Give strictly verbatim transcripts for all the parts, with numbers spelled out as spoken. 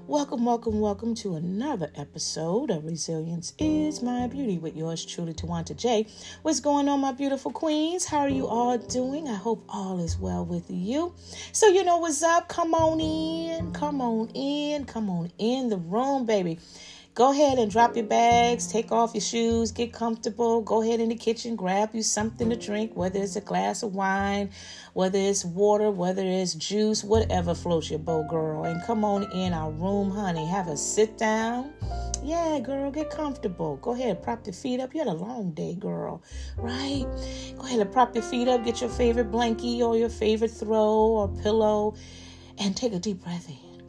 Welcome, welcome, welcome to another episode of Resilience is My Beauty with yours truly, Tawanta J. What's going on, my beautiful queens? How are you all doing? I hope all is well with you. So you know what's up. Come on in, come on in, come on in the room, baby. Go ahead and drop your bags, take off your shoes, get comfortable. Go ahead in the kitchen, grab you something to drink, whether it's a glass of wine, whether it's water, whether it's juice, whatever floats your boat, girl. And come on in our room, honey. Have a sit down. Yeah, girl, get comfortable. Go ahead, prop your feet up. You had a long day, girl, right? Go ahead and prop your feet up. Get your favorite blankie or your favorite throw or pillow and take a deep breath in.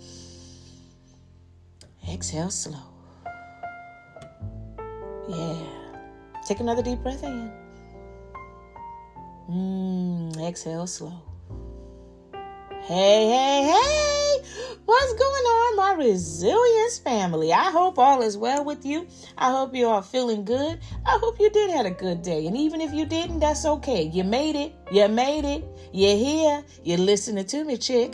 Exhale slow. Yeah. Take another deep breath in. Mm, exhale slow. Hey, hey, hey. What's going on, my resilience family? I hope all is well with you. I hope you are feeling good. I hope you did have a good day. And even if you didn't, that's okay. You made it. You made it. You're here. You're listening to me, chick.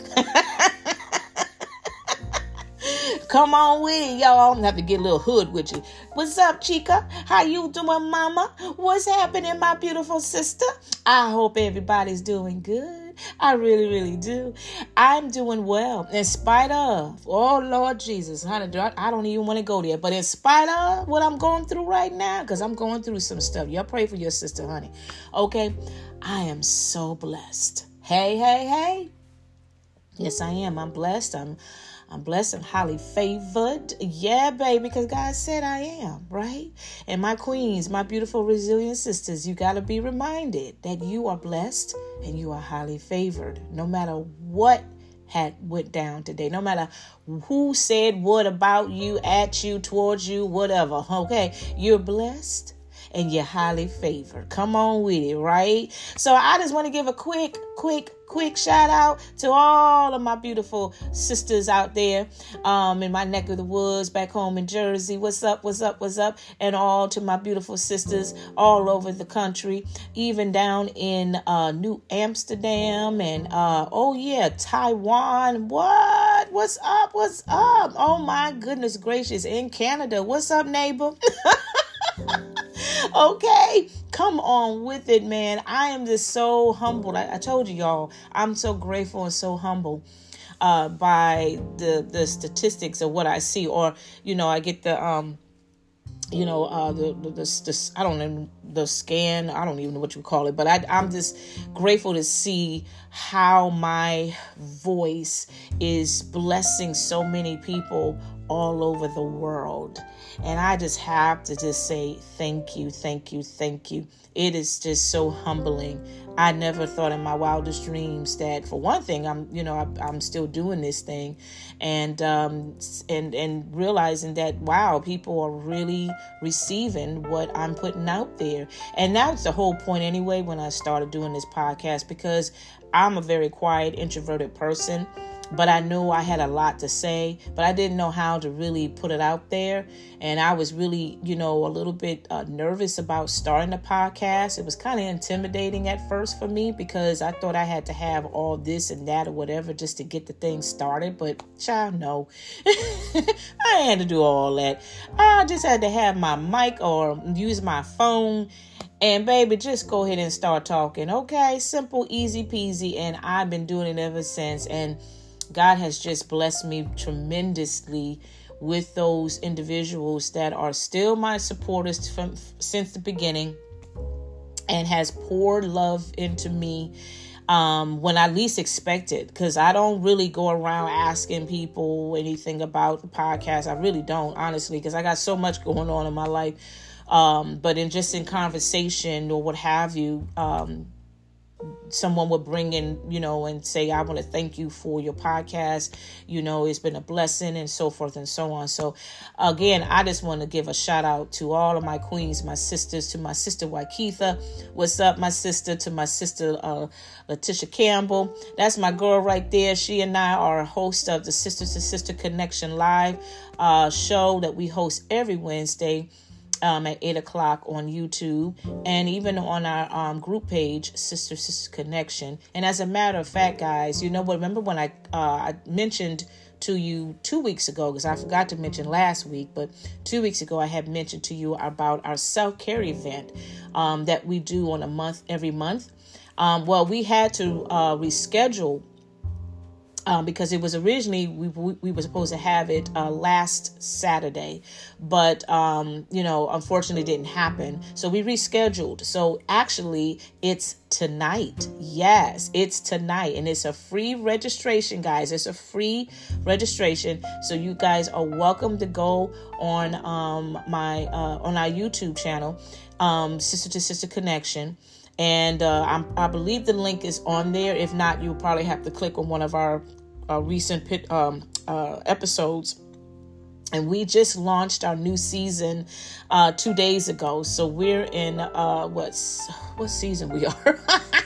Come on with it, y'all. I'm gonna have to get a little hood with you. What's up, chica? How you doing, mama? What's happening, my beautiful sister? I hope everybody's doing good. I really, really do. I'm doing well in spite of, oh, Lord Jesus, honey, I don't even want to go there. But in spite of what I'm going through right now, because I'm going through some stuff. Y'all pray for your sister, honey. Okay? I am so blessed. Hey, hey, hey. Yes, I am. I'm blessed. I'm I'm blessed and highly favored. Yeah, baby, because God said I am, right? And my queens, my beautiful resilient sisters, you got to be reminded that you are blessed and you are highly favored. No matter what had went down today, no matter who said what about you, at you, towards you, whatever, okay? You're blessed and you're highly favored. Come on with it, right? So I just want to give a quick, quick, quick shout out to all of my beautiful sisters out there um, in my neck of the woods back home in Jersey. What's up, what's up, what's up? And all to my beautiful sisters all over the country, even down in uh, New Amsterdam and, uh, oh yeah, Taiwan. What? What's up? What's up? Oh my goodness gracious. In Canada. What's up, neighbor? Okay, come on with it, man. I am just so humbled. I, I told you, y'all, I'm so grateful and so humbled uh, by the the statistics of what I see. Or, you know, I get the, um, you know, uh, the, the, the, the, I don't know, the scan. I don't even know what you call it. But I, I'm just grateful to see how my voice is blessing so many people all over the world. And I just have to just say thank you, thank you, thank you. It is just so humbling. I never thought in my wildest dreams that, for one thing, I'm, you know, I, I'm still doing this thing, and um, and and realizing that, wow, people are really receiving what I'm putting out there. And that's the whole point anyway. When I started doing this podcast, because I'm a very quiet, introverted person. But I knew I had a lot to say, but I didn't know how to really put it out there. And I was really, you know, a little bit uh, nervous about starting a podcast. It was kind of intimidating at first for me because I thought I had to have all this and that or whatever just to get the thing started. But child, no, I had to do all that. I just had to have my mic or use my phone. And baby, just go ahead and start talking. Okay, simple, easy peasy. And I've been doing it ever since. And God has just blessed me tremendously with those individuals that are still my supporters from since the beginning and has poured love into me um, when I least expected, because I don't really go around asking people anything about the podcast. I really don't, honestly, because I got so much going on in my life. Um, but in just in conversation or what have you, um, someone would bring in, you know, and say, I want to thank you for your podcast. You know, it's been a blessing and so forth and so on. So again, I just want to give a shout out to all of my queens, my sisters, to my sister, Waikitha. What's up, my sister? To my sister, uh, Letitia Campbell. That's my girl right there. She and I are a host of the Sister to Sister Connection Live uh, show that we host every Wednesday Um, at eight o'clock on YouTube, and even on our um, group page, Sister Sister Connection. And as a matter of fact, guys, you know what? Remember when I uh, I mentioned to you two weeks ago, because I forgot to mention last week, but two weeks ago I had mentioned to you about our self-care event um, that we do on a month, every month. Um, well, we had to uh, reschedule Um, because it was originally, we, we we were supposed to have it uh, last Saturday, but, um, you know, unfortunately didn't happen. So we rescheduled. So actually it's tonight. Yes, it's tonight. And it's a free registration, guys. It's a free registration. So you guys are welcome to go on um, my uh, on our YouTube channel, um, Sister to Sister Connection. And uh, I, I believe the link is on there. If not, you'll probably have to click on one of our uh, recent pit, um, uh, episodes. And we just launched our new season uh, two days ago. So we're in uh, what's what season we are?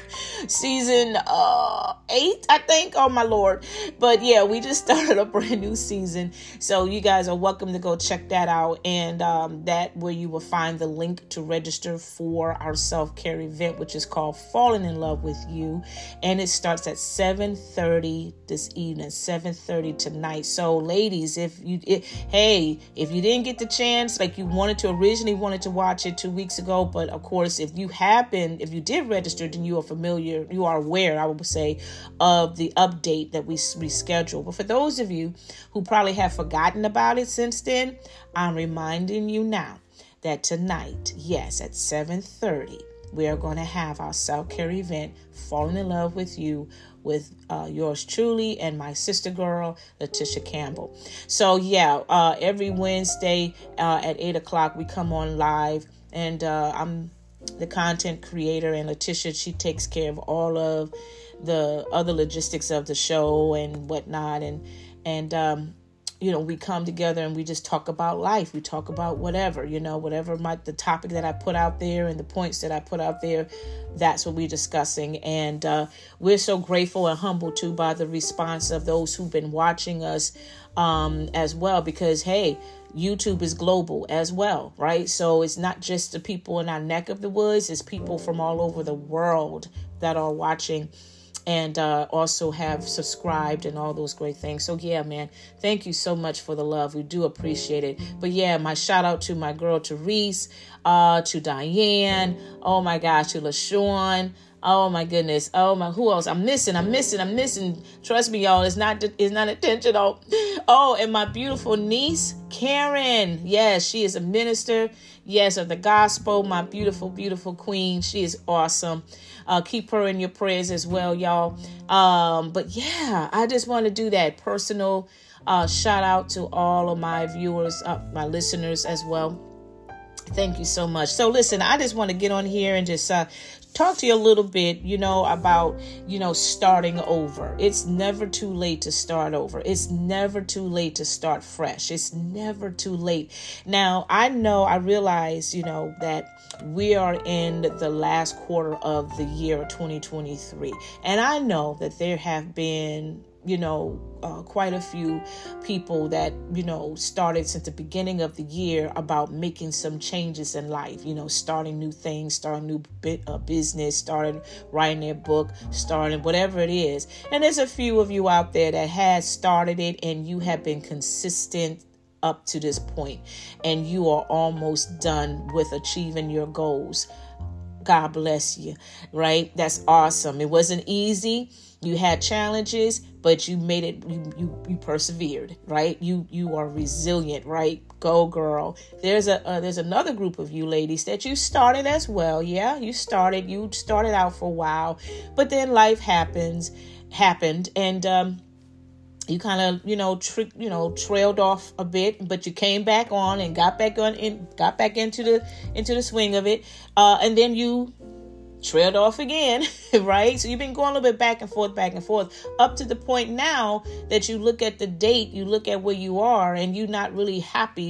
Season uh, eight, I think. Oh, my Lord. But yeah, we just started a brand new season. So you guys are welcome to go check that out. And um, that where you will find the link to register for our self-care event, which is called Falling in Love with You. And it starts at seven thirty this evening, seven thirty tonight. So ladies, if you, it, hey, if you didn't get the chance, like you wanted to originally wanted to watch it two weeks ago, but of course, if you have been, if you did register, then you are familiar, you are aware, I would say, of the update that we rescheduled. But for those of you who probably have forgotten about it since then, I'm reminding you now that tonight, yes, at seven thirty, we are going to have our self-care event, Falling in Love with You, with uh, yours truly and my sister girl, Letitia Campbell. So yeah, uh, every Wednesday uh, at eight o'clock, we come on live, and uh, I'm the content creator, and Letitia, she takes care of all of the other logistics of the show and whatnot. And, and, um, you know, we come together and we just talk about life. We talk about whatever, you know, whatever my, the topic that I put out there and the points that I put out there, that's what we're discussing. And uh, we're so grateful and humbled too by the response of those who've been watching us um, as well, because, hey, YouTube is global as well, right? So it's not just the people in our neck of the woods, it's people from all over the world that are watching and uh, also have subscribed and all those great things. So yeah, man, thank you so much for the love. We do appreciate it. But yeah, my shout out to my girl, Therese, uh, to Diane. Oh my gosh, to LaShawn. Oh my goodness. Oh my, who else? I'm missing, I'm missing, I'm missing. Trust me, y'all, it's not, it's not intentional. Oh, and my beautiful niece, Karen. Yes, she is a minister. Yes, of the gospel. My beautiful, beautiful queen. She is awesome. Uh, keep her in your prayers as well, y'all. Um, but yeah, I just want to do that personal uh, shout out to all of my viewers, uh, my listeners as well. Thank you so much. So listen, I just want to get on here and just uh, talk to you a little bit, you know, about, you know, starting over. It's never too late to start over. It's never too late to start fresh. It's never too late. Now, I know, I realize, you know, that we are in the last quarter of the year twenty twenty-three. And I know that there have been, you know, uh, quite a few people that, you know, started since the beginning of the year about making some changes in life, you know, starting new things, starting new bit of business, starting writing their book, starting whatever it is. And there's a few of you out there that has started it and you have been consistent up to this point and you are almost done with achieving your goals. God bless you, right? That's awesome. It wasn't easy. You had challenges, but you made it, you, you, you persevered, right? You, you are resilient, right? Go girl. There's a, uh, there's another group of you ladies that you started as well. Yeah, you started, you started out for a while, but then life happens, happened. And, um, you kind of, you know, tri- you know, trailed off a bit, but you came back on and got back on in, got back into the, into the swing of it. Uh, and then you trailed off again, right? So you've been going a little bit back and forth, back and forth, up to the point now that you look at the date, you look at where you are, and you're not really happy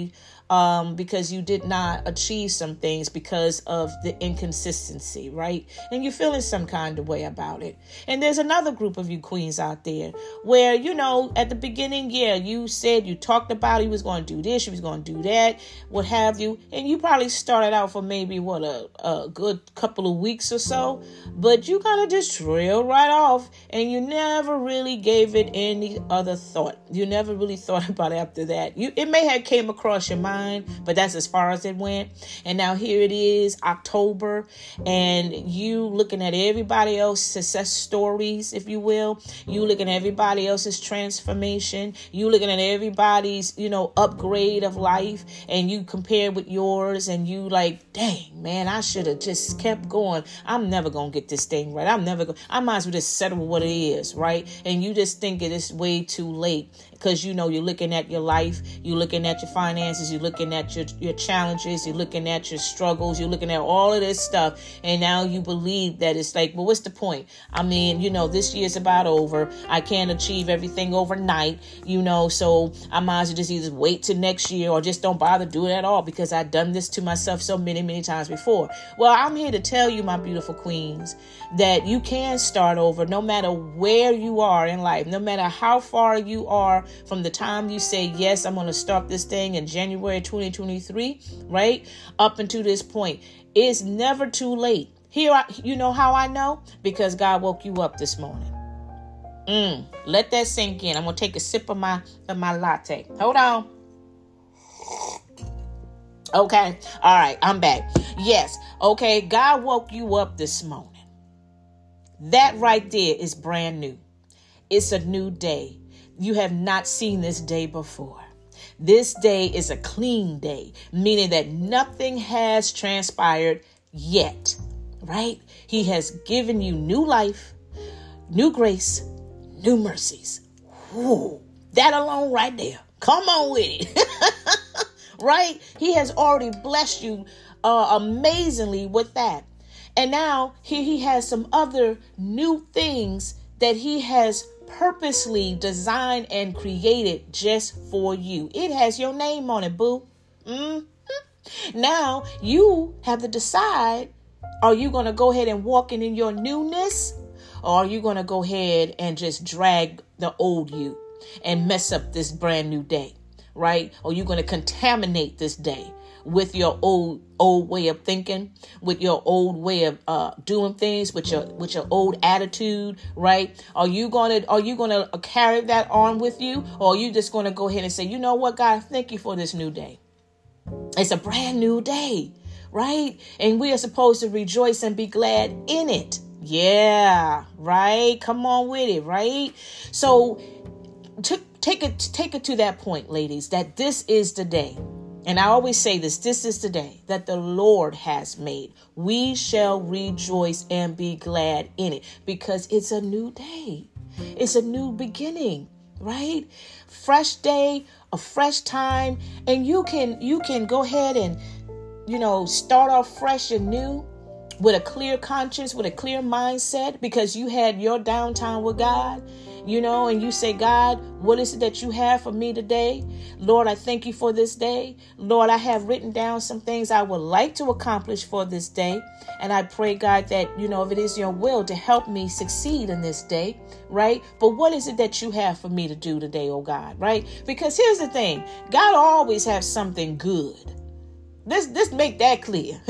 um, because you did not achieve some things because of the inconsistency, right? And you're feeling some kind of way about it. And there's another group of you queens out there where, you know, at the beginning, yeah, you said, you talked about you was going to do this, you was going to do that, what have you. And you probably started out for maybe, what, a, a good couple of weeks or so. But you kind of just trailed right off and you never really gave it any other thought. You never really thought about it after that. You, it may have came across your mind, but that's as far as it went. And now here it is, October, and you looking at everybody else's success stories, if you will. You looking at everybody else's transformation. You looking at everybody's, you know, upgrade of life, and you compare with yours, and you like, dang, man, I should have just kept going. I'm never going to get this thing right. I'm never going I might as well just settle with what it is, right? And you just think it is way too late because, you know, you're looking at your life, you're looking at your finances, you're looking at your, your challenges, you're looking at your struggles, you're looking at all of this stuff. And now you believe that it's like, well, what's the point? I mean, you know, this year's about over. I can't achieve everything overnight, you know, so I might as well just either wait till next year or just don't bother doing it at all because I've done this to myself so many, many times before. Well, I'm here to tell you, my beautiful queens, that you can start over no matter where you are in life, no matter how far you are from the time you say, yes, I'm going to start this thing in January twenty twenty-three, right? Up until this point, it's never too late. Here, I, you know how I know? Because God woke you up this morning. Mm, let that sink in. I'm going to take a sip of my, of my latte. Hold on. Okay. All right. I'm back. Yes. Okay. God woke you up this morning. That right there is brand new. It's a new day. You have not seen this day before. This day is a clean day, meaning that nothing has transpired yet, right? He has given you new life, new grace, new mercies. Whoa, that alone right there. Come on with it. Right? He has already blessed you uh, amazingly with that. And now here he has some other new things that he has purposely designed and created just for you. It has your name on it, boo. Mm-hmm. Now you have to decide, are you going to go ahead and walk in, in your newness? Or are you going to go ahead and just drag the old you and mess up this brand new day, right? Or are you going to contaminate this day with your old old way of thinking, with your old way of uh, doing things, with your with your old attitude, right? Are you gonna are you gonna carry that on with you, or are you just gonna go ahead and say, you know what, God, thank you for this new day. It's a brand new day, right? And we are supposed to rejoice and be glad in it. Yeah, right. Come on with it, right? So to, take it take it to that point, ladies, that this is the day. And I always say this, this is the day that the Lord has made. We shall rejoice and be glad in it because it's a new day. It's a new beginning, right? Fresh day, a fresh time. And you can, you can go ahead and, you know, start off fresh and new with a clear conscience, with a clear mindset because you had your downtime with God. You know, and you say, God, what is it that you have for me today? Lord, I thank you for this day. Lord, I have written down some things I would like to accomplish for this day. And I pray, God, that, you know, if it is your will to help me succeed in this day, right? But what is it that you have for me to do today, oh God, right? Because here's the thing. God always has something good. Let's, let's make that clear.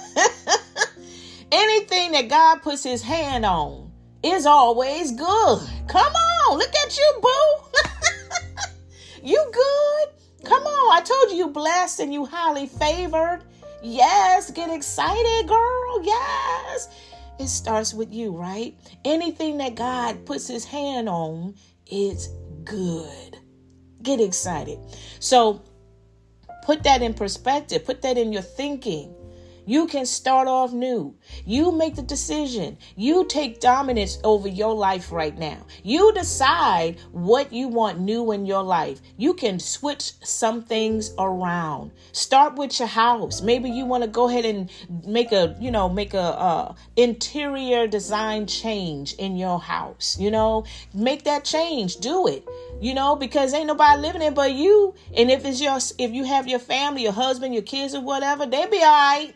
Anything that God puts his hand on is always good. Come on, look at you, boo. You good? Come on, I told you you blessed and you highly favored. Yes, get excited, girl. Yes. It starts with you, right? Anything that God puts his hand on is good. Get excited. So put that in perspective. Put that in your thinking. You can start off new. You make the decision. You take dominance over your life right now. You decide what you want new in your life. You can switch some things around. Start with your house. Maybe you want to go ahead and make a, you know, make a uh, interior design change in your house. You know, make that change. Do it. You know, because ain't nobody living there but you. And if it's your, if you have your family, your husband, your kids or whatever, they be all right.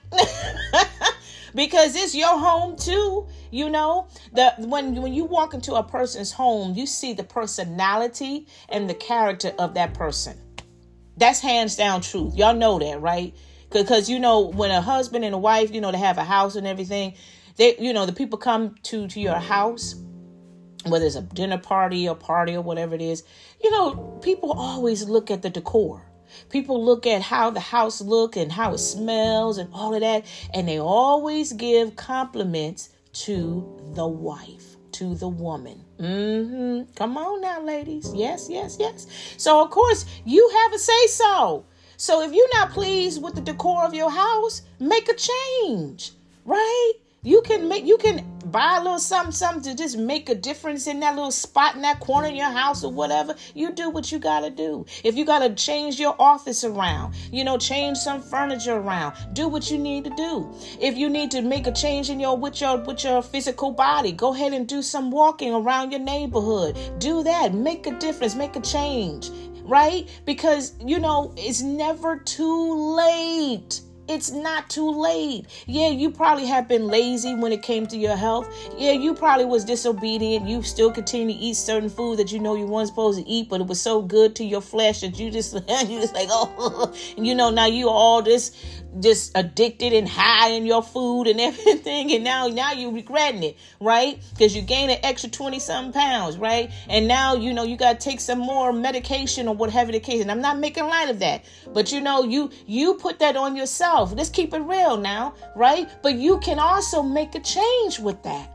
Because it's your home too. You know, the when when you walk into a person's home, you see the personality and the character of that person. That's hands down truth. Y'all know that, right? Because, you know, when a husband and a wife, you know, they have a house and everything, they, you know, the people come to, to your house, whether it's a dinner party or party or whatever it is, you know, people always look at the decor. People look at how the house look and how it smells and all of that. And they always give compliments to the wife, to the woman. Mm-hmm. Come on now, ladies. Yes, yes, yes. So, of course, you have a say so. So if you're not pleased with the decor of your house, make a change, right? You can make, you can buy a little something, something to just make a difference in that little spot in that corner in your house or whatever. You do what you got to do. If you got to change your office around, you know, change some furniture around, do what you need to do. If you need to make a change in your, with your, with your physical body, go ahead and do some walking around your neighborhood. Do that. Make a difference. Make a change, right? Because, you know, it's never too late. It's not too late. Yeah, you probably have been lazy when it came to your health. Yeah, you probably was disobedient. You still continue to eat certain food that you know you weren't supposed to eat, but it was so good to your flesh that you just, you just like, oh, and you know, now you all this, just addicted and high in your food and everything. And now, now you're regretting it, right? Because you gained an extra twenty something pounds, right? And now, you know, you got to take some more medication or whatever the case. And I'm not making light of that, but you know, you, you put that on yourself. Let's keep it real now, right? But you can also make a change with that.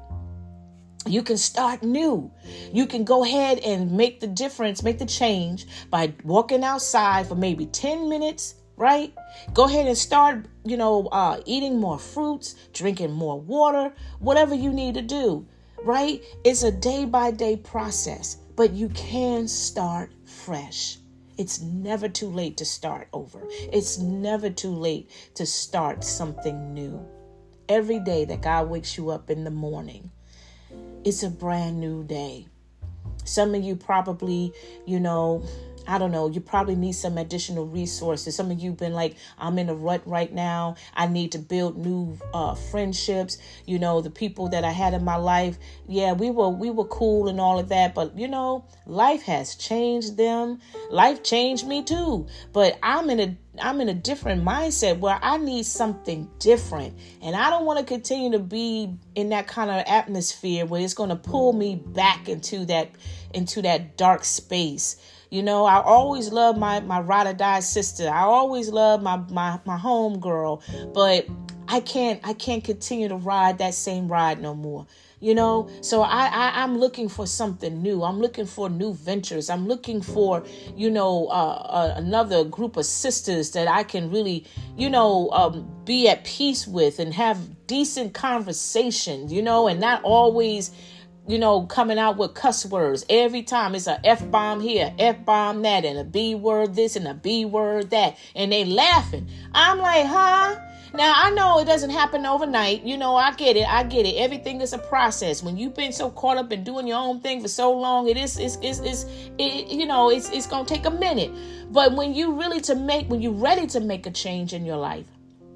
You can start new. You can go ahead and make the difference, make the change by walking outside for maybe ten minutes, right? Go ahead and start, you know, uh, eating more fruits, drinking more water, whatever you need to do, right? It's a day by day process, but you can start fresh. It's never too late to start over. It's never too late to start something new. Every day that God wakes you up in the morning, it's a brand new day. Some of you probably, you know, I don't know, you probably need some additional resources. Some of you been like, I'm in a rut right now. I need to build new uh, friendships. You know, the people that I had in my life, yeah, we were we were cool and all of that. But, you know, life has changed them. Life changed me too. But I'm in a I'm in a different mindset where I need something different. And I don't want to continue to be in that kind of atmosphere where it's going to pull me back into that into that dark space. You know, I always love my, my ride or die sister. I always love my, my, my home girl, but I can't, I can't continue to ride that same ride no more. You know, so I, I, I'm looking for something new. I'm looking for new ventures. I'm looking for, you know, uh, uh, another group of sisters that I can really, you know, um, be at peace with and have decent conversations, you know, and not always, you know, coming out with cuss words. Every time it's a F-bomb here, F-bomb that, and a B word this and a B word that. And they laughing. I'm like, huh? Now, I know it doesn't happen overnight. You know, I get it. I get it. Everything is a process. When you've been so caught up in doing your own thing for so long, it is, it's, it's, it's it, you know, it's, it's going to take a minute. But when you really to make, when you're ready to make a change in your life,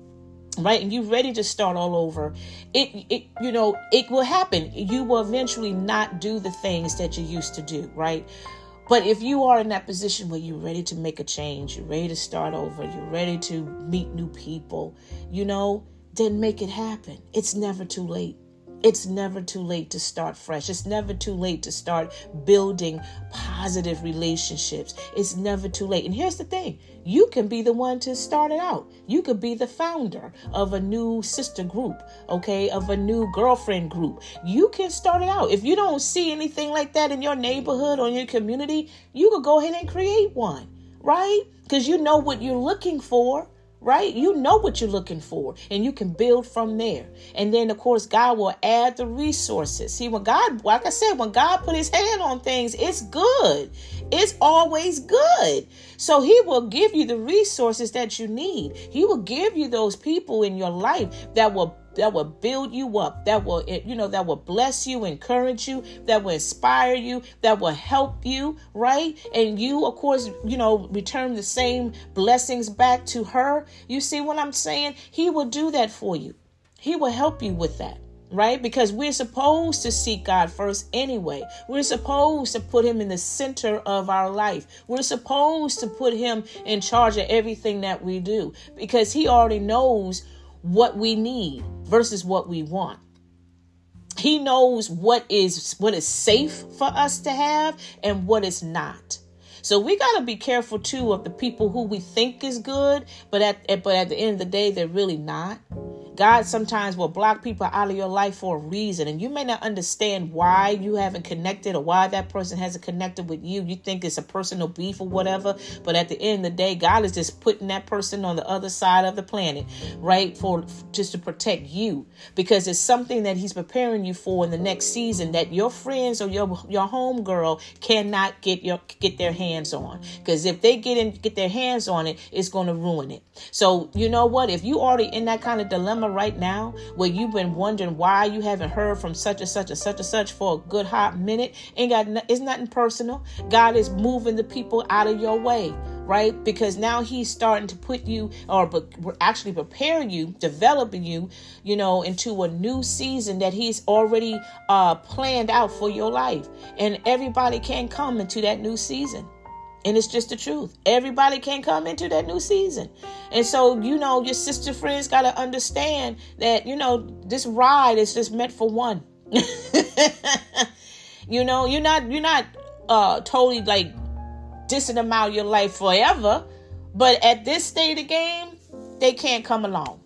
right, and you're ready to start all over, it, it, you know, it will happen. You will eventually not do the things that you used to do, right? But if you are in that position where you're ready to make a change, you're ready to start over, you're ready to meet new people, you know, then make it happen. It's never too late. It's never too late to start fresh. It's never too late to start building positive relationships. It's never too late. And here's the thing. You can be the one to start it out. You could be the founder of a new sister group, okay, of a new girlfriend group. You can start it out. If you don't see anything like that in your neighborhood or in your community, you could go ahead and create one, right? Because you know what you're looking for. right? You know what you're looking for, and you can build from there. And then, of course, God will add the resources. See, when God, like I said, when God put his hand on things, it's good. It's always good. So he will give you the resources that you need. He will give you those people in your life that will that will build you up, that will, you know, that will bless you, encourage you, that will inspire you, that will help you, right? And you, of course, you know, return the same blessings back to her. You see what I'm saying? He will do that for you. He will help you with that, right? Because we're supposed to seek God first anyway. We're supposed to put him in the center of our life. We're supposed to put him in charge of everything that we do, because he already knows what we need versus what we want. He knows what is what is safe for us to have and what is not. So we got to be careful too of the people who we think is good, but at but at the end of the day, they're really not. God sometimes will block people out of your life for a reason, and you may not understand why you haven't connected or why that person hasn't connected with you. You think it's a personal beef or whatever, but at the end of the day, God is just putting that person on the other side of the planet, right, for just to protect you, because it's something that he's preparing you for in the next season that your friends or your your home girl cannot get your get their hands on, because if they get in get their hands on it, it's going to ruin it. So you know what? If you already in that kind of dilemma right now, where you've been wondering why you haven't heard from such and such and such and such for a good hot minute, ain't got no, it's nothing personal. God is moving the people out of your way, right? Because now he's starting to put you, or actually prepare you, developing you, you know, into a new season that he's already uh, planned out for your life. And everybody can come into that new season. And it's just the truth. Everybody can come into that new season. And so, you know, your sister friends got to understand that, you know, this ride is just meant for one. You know, you're not, you're not uh, totally like dissing them out of your life forever. But at this state of the game, they can't come along.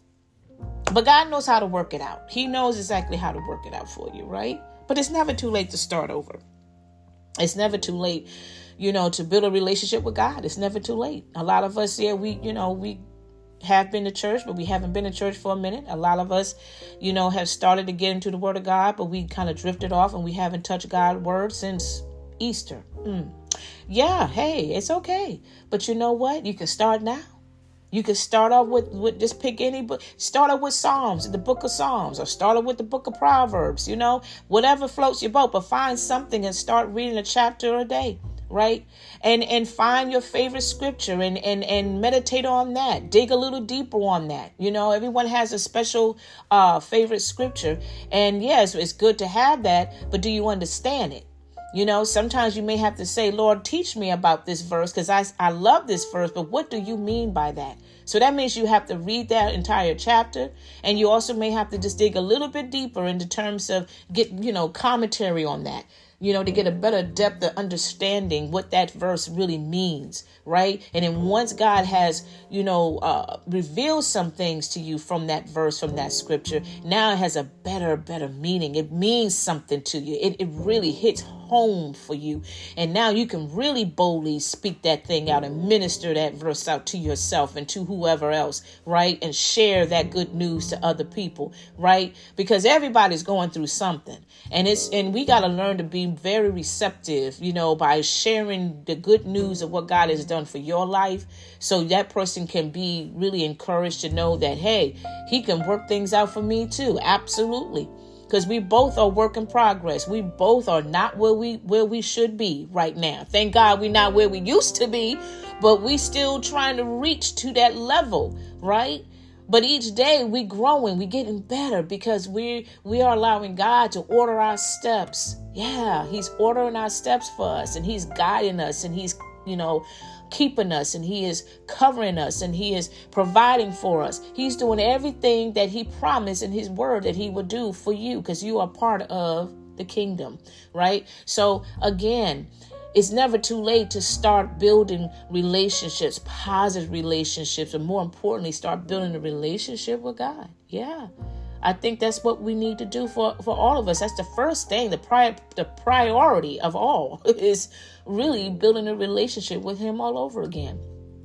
But God knows how to work it out. He knows exactly how to work it out for you, right? But it's never too late to start over. It's never too late, you know, to build a relationship with God. It's never too late. A lot of us, yeah, we, you know, we have been to church, but we haven't been to church for a minute. A lot of us, you know, have started to get into the word of God, but we kind of drifted off and we haven't touched God's word since Easter. Mm. Yeah, hey, it's okay. But you know what? You can start now. You can start off with, with just pick any book. Start off with Psalms, the book of Psalms, or start off with the book of Proverbs, you know, whatever floats your boat. But find something and start reading a chapter a day, right? And and find your favorite scripture and, and, and meditate on that. Dig a little deeper on that. You know, everyone has a special uh, favorite scripture. And yes, it's good to have that, but do you understand it? You know, sometimes you may have to say, Lord, teach me about this verse, because I, I love this verse, but what do you mean by that? So that means you have to read that entire chapter, and you also may have to just dig a little bit deeper into terms of get, you know, commentary on that, you know, to get a better depth of understanding what that verse really means, right? And then once God has, you know, uh, revealed some things to you from that verse, from that scripture, now it has a better, better meaning. It means something to you. It, it really hits home for you. And now you can really boldly speak that thing out and minister that verse out to yourself and to whoever else, right? And share that good news to other people, right? Because everybody's going through something. And it's, and we got to learn to be very receptive, you know, by sharing the good news of what God has done for your life. So that person can be really encouraged to know that, hey, he can work things out for me too. Absolutely. Because we both are work in progress. We both are not where we where we should be right now. Thank God we're not where we used to be, but we still trying to reach to that level, right? But each day we growing, we getting better because we we are allowing God to order our steps. Yeah, he's ordering our steps for us, and he's guiding us, and he's, you know, keeping us, and he is covering us, and he is providing for us. He's doing everything that he promised in his word that he would do for you, because you are part of the kingdom, right? So again, it's never too late to start building relationships, positive relationships, and more importantly, start building a relationship with God. Yeah. I think that's what we need to do for, for all of us. That's the first thing, the pri- the priority of all is really building a relationship with him all over again.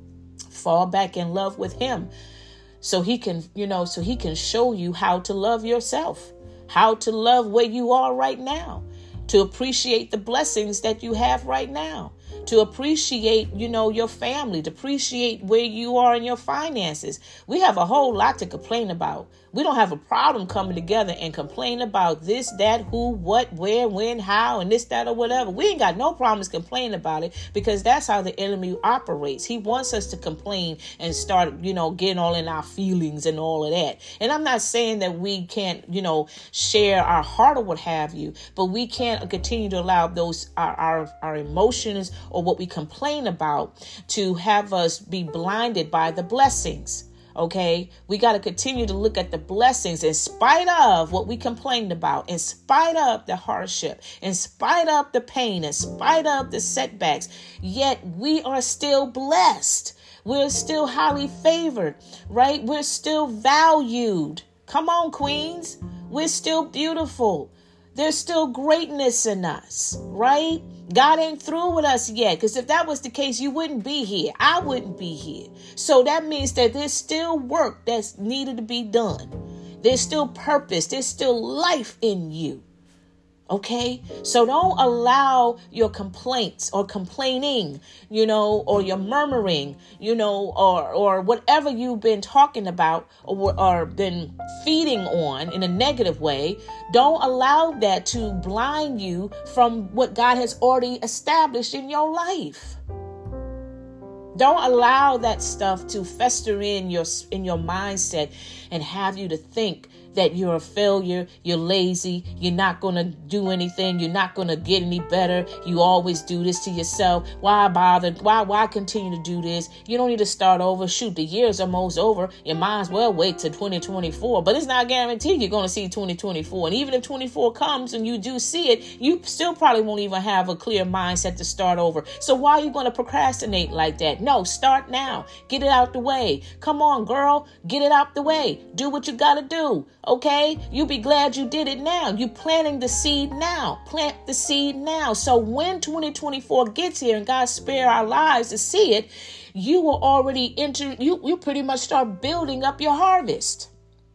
Fall back in love with him. So he can, you know, so he can show you how to love yourself, how to love where you are right now, to appreciate the blessings that you have right now, to appreciate, you know, your family, to appreciate where you are in your finances. We have a whole lot to complain about. We don't have a problem coming together and complain about this, that, who, what, where, when, how, and this, that, or whatever. We ain't got no problems complaining about it, because that's how the enemy operates. He wants us to complain and start, you know, getting all in our feelings and all of that. And I'm not saying that we can't, you know, share our heart or what have you, but we can't continue to allow those, our, our, our emotions or what we complain about to have us be blinded by the blessings. Okay, we got to continue to look at the blessings in spite of what we complained about, in spite of the hardship, in spite of the pain, in spite of the setbacks. Yet we are still blessed. We're still highly favored, right? We're still valued. Come on, queens. We're still beautiful. There's still greatness in us, right? God ain't through with us yet, because if that was the case, you wouldn't be here. I wouldn't be here. So that means that there's still work that's needed to be done. There's still purpose. There's still life in you. Okay, so don't allow your complaints or complaining, you know, or your murmuring, you know, or or whatever you've been talking about or, or been feeding on in a negative way. Don't allow that to blind you from what God has already established in your life. Don't allow that stuff to fester in your in your mindset and have you to think that you're a failure, you're lazy, you're not going to do anything, you're not going to get any better, you always do this to yourself. Why bother? Why why continue to do this? You don't need to start over. Shoot, the year's almost over. You might as well wait till twenty twenty-four. But it's not guaranteed you're going to see twenty twenty-four. And even if twenty-four comes and you do see it, you still probably won't even have a clear mindset to start over. So why are you going to procrastinate like that? No, start now. Get it out the way. Come on, girl. Get it out the way. Do what you got to do. Okay, you'll be glad you did it now. You planting the seed now. Plant the seed now. So when twenty twenty-four gets here and God spare our lives to see it, you will already enter. You you pretty much start building up your harvest.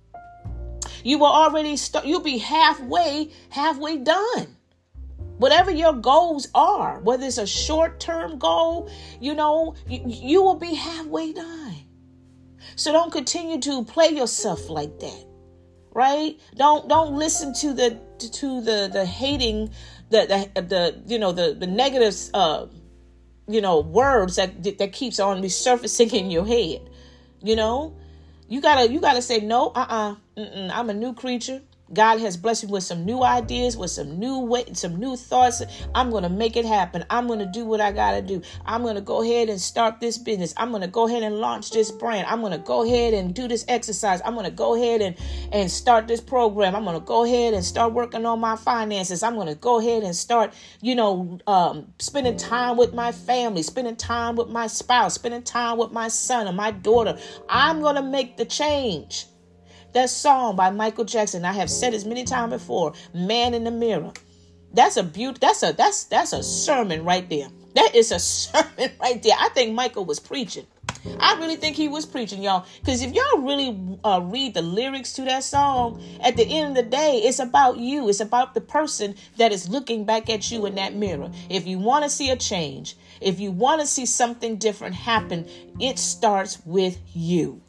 You will already start. You'll be halfway halfway done. Whatever your goals are, whether it's a short-term goal, you know, you, you will be halfway done. So don't continue to play yourself like that. Right? Don't don't listen to the to the the hating, the the, the you know the the negative uh you know words that that keeps on resurfacing in your head. You know, you gotta you gotta say no. Uh uh-uh, uh. I'm a new creature. God has blessed me with some new ideas, with some new way, some new thoughts. I'm going to make it happen. I'm going to do what I got to do. I'm going to go ahead and start this business. I'm going to go ahead and launch this brand. I'm going to go ahead and do this exercise. I'm going to go ahead and, and start this program. I'm going to go ahead and start working on my finances. I'm going to go ahead and start, you know, um, spending time with my family, spending time with my spouse, spending time with my son or my daughter. I'm going to make the change. That song by Michael Jackson, I have said as many times before, Man in the Mirror. That's a beaut. That's a that's that's a sermon right there. That is a sermon right there. I think Michael was preaching. I really think he was preaching, y'all. Because if y'all really uh, read the lyrics to that song, at the end of the day, it's about you. It's about the person that is looking back at you in that mirror. If you want to see a change, if you want to see something different happen, it starts with you.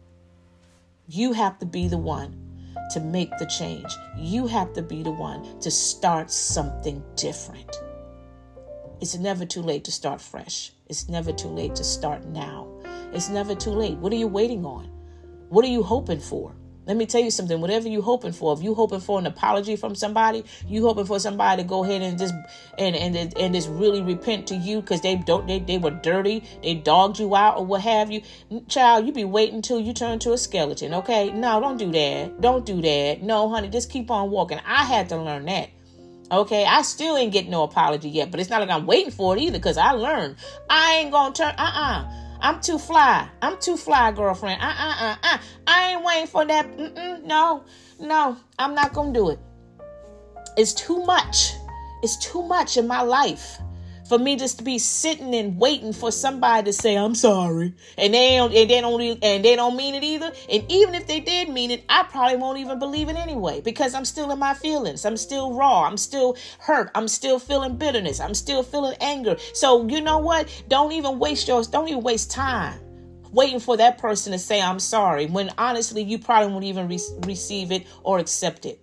You have to be the one to make the change. You have to be the one to start something different. It's never too late to start fresh. It's never too late to start now. It's never too late. What are you waiting on? What are you hoping for? Let me tell you something. Whatever you're hoping for, if you're hoping for an apology from somebody, you hoping for somebody to go ahead and just and and and just really repent to you because they don't they, they were dirty, they dogged you out or what have you. Child, you be waiting until you turn to a skeleton. Okay, no, don't do that. Don't do that. No, honey, just keep on walking. I had to learn that. Okay, I still ain't getting no apology yet, but it's not like I'm waiting for it either because I learned I ain't gonna turn. Uh uh I'm too fly. I'm too fly, girlfriend. Uh-uh-uh-uh. I ain't waiting for that. Mm-mm, no, no, I'm not going to do it. It's too much. It's too much in my life For me just to be sitting and waiting for somebody to say, I'm sorry. And they don't, and they don't, and they don't mean it either. And even if they did mean it, I probably won't even believe it anyway, because I'm still in my feelings. I'm still raw. I'm still hurt. I'm still feeling bitterness. I'm still feeling anger. So you know what? Don't even waste yours. Don't even waste time waiting for that person to say, I'm sorry, when honestly, you probably won't even re- receive it or accept it.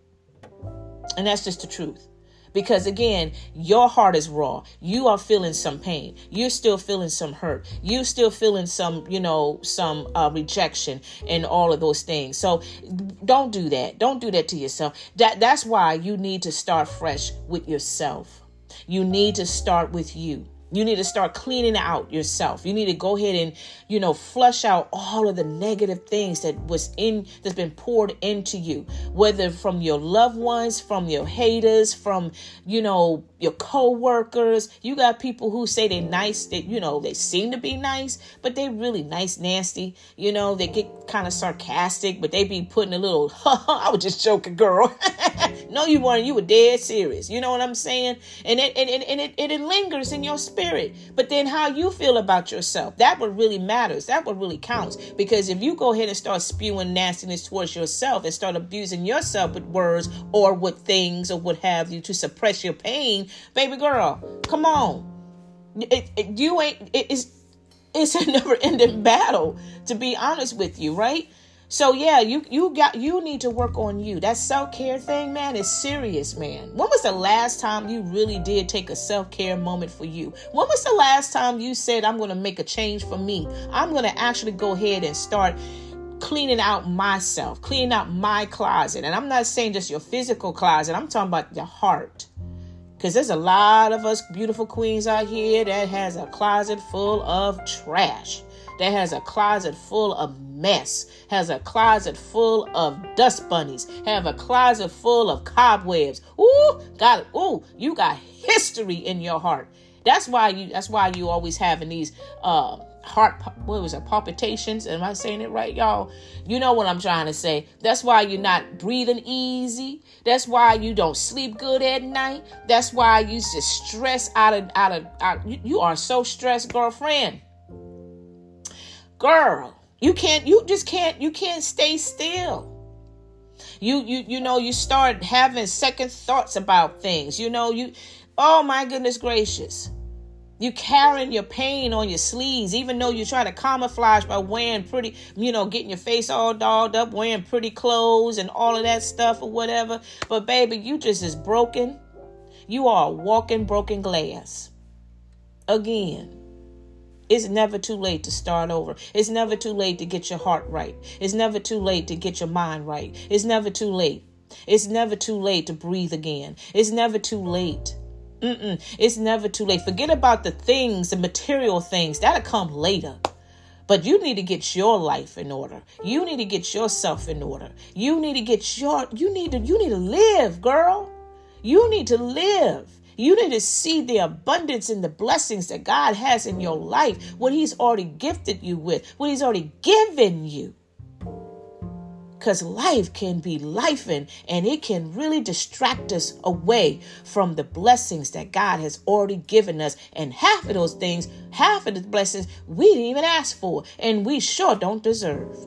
And that's just the truth. Because again, your heart is raw. You are feeling some pain. You're still feeling some hurt. You're still feeling some, you know, some uh, rejection and all of those things. So don't do that. Don't do that to yourself. That that's why you need to start fresh with yourself. You need to start with you. You need to start cleaning out yourself. You need to go ahead and, you know, flush out all of the negative things that was in, that's been poured into you, whether from your loved ones, from your haters, from, you know, your co-workers. You got people who say they're nice, that, you know, they seem to be nice, but they really nice, nasty. You know, they get kind of sarcastic, but they be putting a little, I was just joking, girl. No, you weren't. You were dead serious. You know what I'm saying? And it, and, and, and it, and it lingers in your spirit. But then how you feel about yourself, that what really matters. That what really counts. Because if you go ahead and start spewing nastiness towards yourself and start abusing yourself with words or with things or what have you to suppress your pain, baby girl, come on. It, it, you ain't, it, it's, it's a never ending battle, to be honest with you, right? So yeah, you you got you need to work on you. That self-care thing, man, is serious, man. When was the last time you really did take a self-care moment for you? When was the last time you said, I'm going to make a change for me? I'm going to actually go ahead and start cleaning out myself, cleaning out my closet. And I'm not saying just your physical closet. I'm talking about your heart. Because there's a lot of us beautiful queens out here that has a closet full of trash. That has a closet full of mess, has a closet full of dust bunnies, have a closet full of cobwebs. Ooh, got it. Ooh, you got history in your heart. That's why you, that's why you always having these, uh, heart, what was it, palpitations? Am I saying it right, y'all? You know what I'm trying to say. That's why you're not breathing easy. That's why you don't sleep good at night. That's why you just stress out of, out of, out. You, you are so stressed, girlfriend. Girl, you can't, you just can't, you can't stay still. You, you, you know, you start having second thoughts about things, you know, you, oh my goodness gracious. You carrying your pain on your sleeves, even though you try to camouflage by wearing pretty, you know, getting your face all dolled up, wearing pretty clothes and all of that stuff or whatever. But baby, you just is broken. You are walking broken glass. Again. It's never too late to start over. It's never too late to get your heart right. It's never too late to get your mind right. It's never too late. It's never too late to breathe again. It's never too late. Mm-mm. It's never too late. Forget about the things, the material things. That'll come later. But you need to get your life in order. You need to get yourself in order. You need to get your, you need to, you need to live, girl. You need to live. You need to see the abundance and the blessings that God has in your life, what he's already gifted you with, what he's already given you. Because life can be lifing, and it can really distract us away from the blessings that God has already given us. And half of those things, half of the blessings we didn't even ask for, and we sure don't deserve.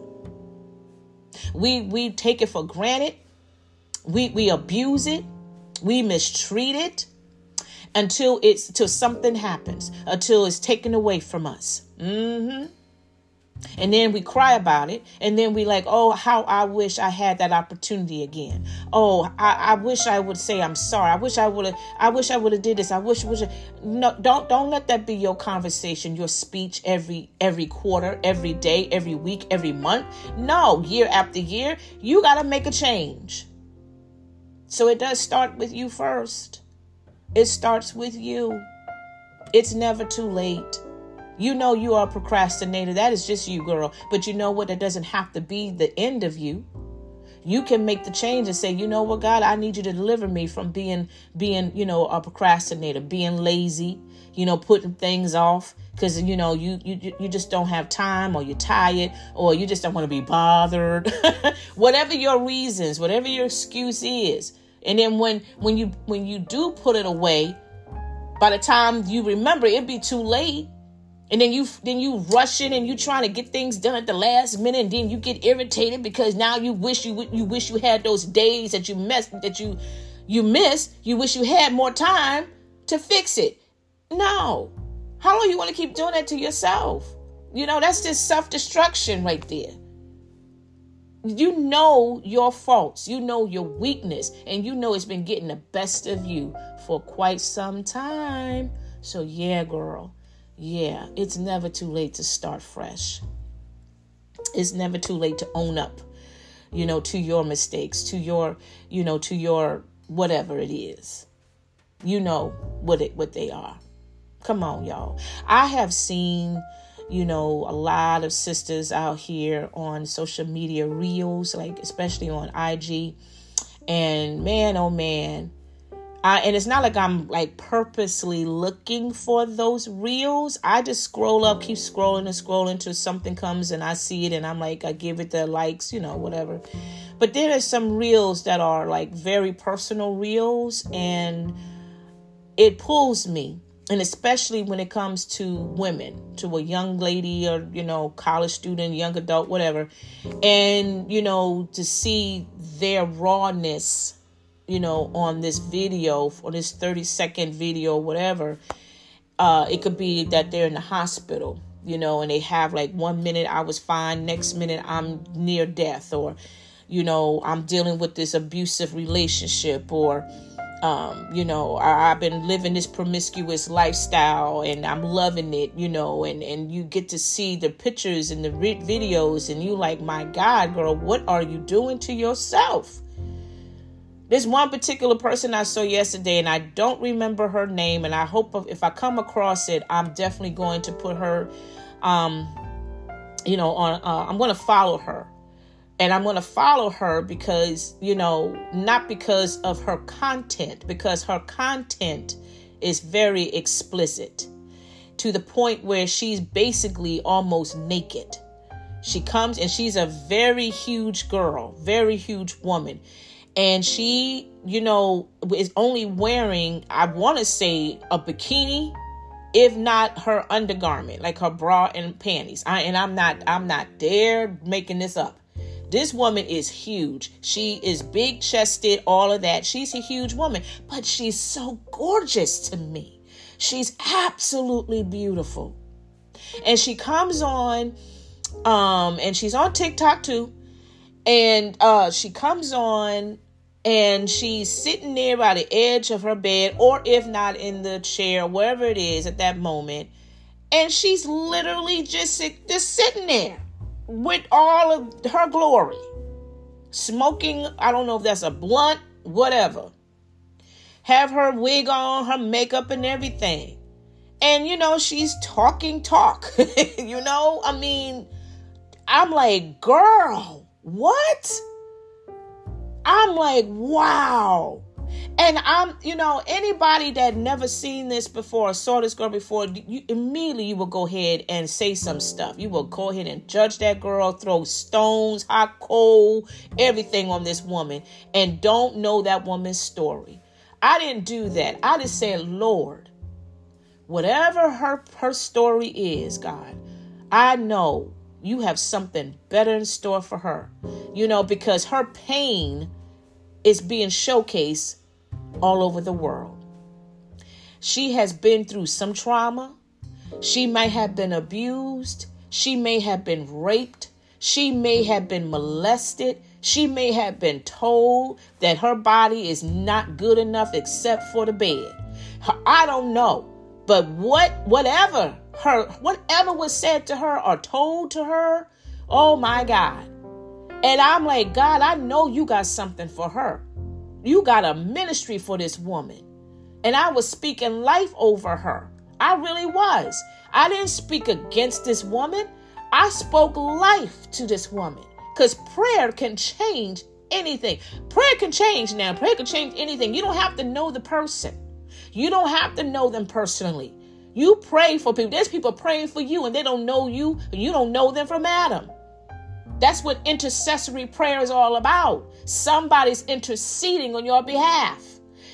We we take it for granted. We we abuse it. We mistreat it. Until it's till something happens, until it's taken away from us. Mm-hmm. And then we cry about it. And then we like, oh, how I wish I had that opportunity again. Oh, I, I wish I would say I'm sorry. I wish I would have. I wish I would have did this. I wish. wish I, no, don't don't let that be your conversation, your speech every every quarter, every day, every week, every month. No, year after year, you got to make a change. So it does start with you first. It starts with you. It's never too late. You know you are a procrastinator. That is just you, girl. But you know what? That doesn't have to be the end of you. You can make the change and say, you know what, God, I need you to deliver me from being, being, you know, a procrastinator, being lazy, you know, putting things off because, you know, you, you, you just don't have time, or you're tired, or you just don't want to be bothered. Whatever your reasons, whatever your excuse is. And then when, when you, when you do put it away, By the time you remember, it'd be too late. And then you then you rush in and you trying to get things done at the last minute, and then you get irritated because now you wish you you wish you had those days that you missed that you you missed. You wish you had more time to fix it. No. How long you want to keep doing that to yourself? You know, that's just self-destruction right there. You know your faults, you know your weakness, and you know it's been getting the best of you for quite some time. So yeah, girl. Yeah, it's never too late to start fresh. It's never too late to own up, you know, to your mistakes, to your, you know, to your whatever it is. You know what it what they are. Come on, y'all. I have seen, you know, a lot of sisters out here on social media reels, like especially on I G. And man, oh man. I, and it's not like I'm like purposely looking for those reels. I just scroll up, keep scrolling and scrolling until something comes and I see it and I'm like, I give it the likes, you know, whatever. But there are some reels that are like very personal reels, and it pulls me. And especially when it comes to women, to a young lady or, you know, college student, young adult, whatever. And, you know, to see their rawness, you know, on this video, or this thirty second video, whatever. Uh, it could be that they're in the hospital, you know, and they have like one minute I was fine, next minute I'm near death, or, you know, I'm dealing with this abusive relationship, or, um, you know, I, I've been living this promiscuous lifestyle and I'm loving it, you know, and, and you get to see the pictures and the re- videos and you like, my God, girl, what are you doing to yourself? There's one particular person I saw yesterday, and I don't remember her name, and I hope if I come across it, I'm definitely going to put her, um, you know, on, uh, I'm going to follow her. And I'm going to follow her because, you know, not because of her content, because her content is very explicit to the point where she's basically almost naked. She comes, and she's a very huge girl, very huge woman. And she, you know, is only wearing, I want to say, a bikini, if not her undergarment, like her bra and panties. I, and I'm not, I'm not there making this up. This woman is huge. She is big chested, all of that. She's a huge woman, but she's so gorgeous to me. She's absolutely beautiful. And she comes on, um, and she's on TikTok too. And uh, she comes on and she's sitting there by the edge of her bed, or if not in the chair, wherever it is at that moment. And she's literally just, just sitting there with all of her glory, smoking. I don't know if that's a blunt, whatever. Have her wig on, her makeup and everything. And, you know, she's talking talk, you know, I mean, I'm like, girl, what? I'm like, wow. And I'm, you know, anybody that never seen this before, saw this girl before, you immediately you will go ahead and say some stuff. You will go ahead and judge that girl, throw stones, hot coal, everything on this woman, and don't know that woman's story. I didn't do that. I just said, Lord, whatever her, her story is, God, I know you have something better in store for her, you know, because her pain is being showcased all over the world. She has been through some trauma. She may have been abused. She may have been raped. She may have been molested. She may have been told that her body is not good enough except for the bed. I don't know. But what, whatever her, whatever was said to her or told to her, oh my God. And I'm like, God, I know you got something for her. You got a ministry for this woman. And I was speaking life over her. I really was. I didn't speak against this woman. I spoke life to this woman. Because prayer can change anything. Prayer can change now. Prayer can change anything. You don't have to know the person. You don't have to know them personally. You pray for people. There's people praying for you and they don't know you. And you don't know them from Adam. That's what intercessory prayer is all about. Somebody's interceding on your behalf.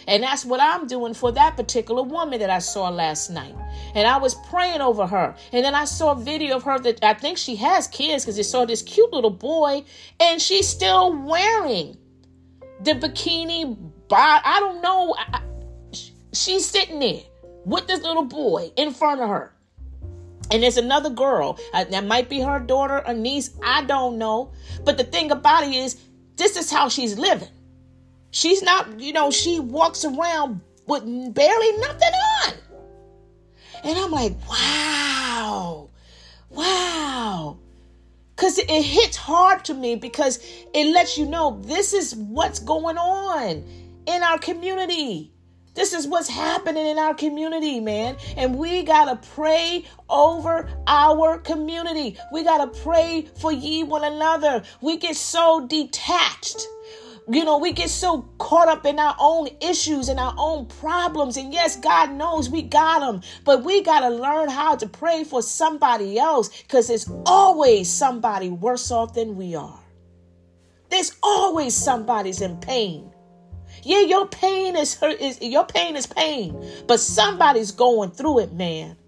And that's what I'm doing for that particular woman that I saw last night. And I was praying over her. And then I saw a video of her that I think she has kids, because I saw this cute little boy, and she's still wearing the bikini. Bar- I don't know. I, I, she's sitting there with this little boy in front of her. And there's another girl. Uh, that might be her daughter or niece. I don't know. But the thing about it is, this is how she's living. She's not, you know, she walks around with barely nothing on. And I'm like, wow, wow. Because it hits hard to me, because it lets you know this is what's going on in our community. This is what's happening in our community, man. And we got to pray over our community. We got to pray for ye one another. We get so detached. You know, we get so caught up in our own issues and our own problems. And yes, God knows we got them. But we got to learn how to pray for somebody else, because there's always somebody worse off than we are. There's always somebody's in pain. Yeah, your pain is hurt. Is your pain is pain, but somebody's going through it, man.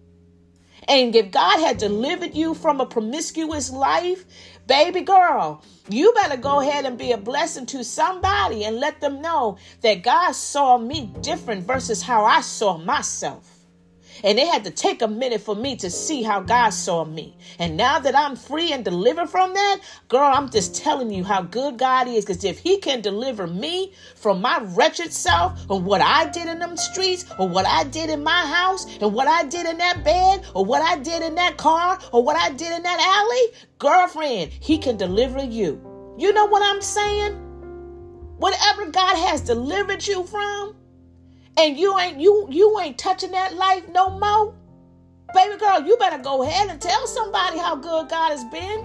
And if God had delivered you from a promiscuous life, baby girl, you better go ahead and be a blessing to somebody and let them know that God saw me different versus how I saw myself. And they had to take a minute for me to see how God saw me. And now that I'm free and delivered from that, girl, I'm just telling you how good God is. Because if he can deliver me from my wretched self, or what I did in them streets, or what I did in my house, and what I did in that bed, or what I did in that car, or what I did in that alley, girlfriend, he can deliver you. You know what I'm saying? Whatever God has delivered you from, and you ain't you you ain't touching that life no more, baby girl, you better go ahead and tell somebody how good God has been.